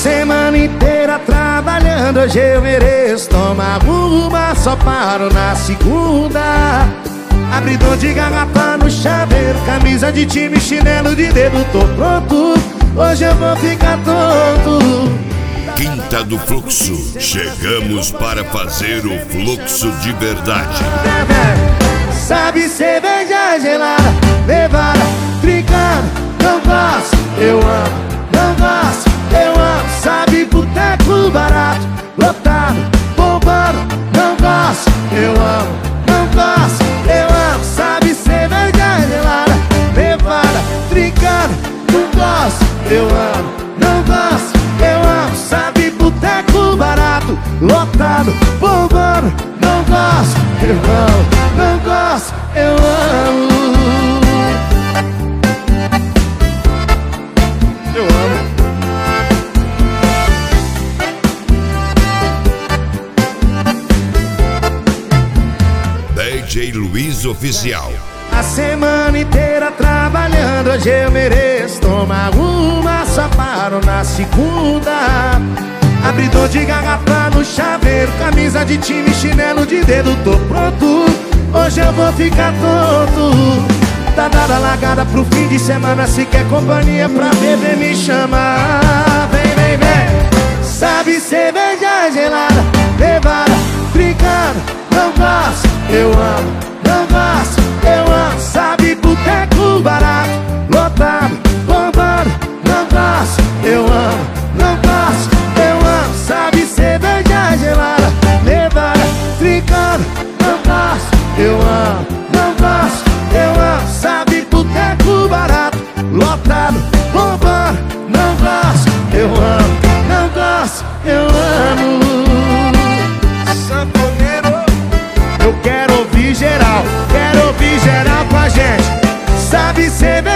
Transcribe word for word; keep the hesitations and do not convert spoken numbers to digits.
semana inteira trabalhando, hoje eu mereço tomar uma, só paro na segunda. Abridor de garrafa no chaveiro, camisa de time, chinelo de dedo, tô pronto, hoje eu vou ficar tonto. Quinta do Fluxo, chegamos para fazer o fluxo de verdade. Sabe cerveja gelada, levada, trincando, não gosto, eu amo, não gosto, eu amo. Sabe boteco barato, lotado, bombando, não gosto, eu amo, não gosto, eu amo. Sabe cerveja gelada, levada, trincando, não gosto, eu amo, não gosto, eu amo. Sabe boteco barato, lotado, bombando, não gosto, eu amo, não gosto, eu amo. Eu amo. D J Luiz Oficial. A semana inteira trabalhando, hoje eu mereço tomar uma, só paro na segunda. Abridor de garrafa no chaveiro, camisa de time, chinelo de dedo, tô pronto, hoje eu vou ficar tonto. Tá dada a largada pro fim de semana, se quer companhia pra beber me chama. Vem, vem, vem. Sabe cerveja gelada, levada, brincando, não gosto, eu amo, não gosto, eu amo. Sabe boteco barato, lotado, bombando, não gosto, eu amo, não gosto, eu amo. Sabe cerveja gelada, levada, brincando, não gosto, eu amo, não gosto, eu amo. Sabe boteco barato, lotado, bombando, não gosto, eu amo, não gosto, eu amo. Sanfoneiro, eu quero ouvir geral, quero ouvir geral com a gente. Sabe cerveja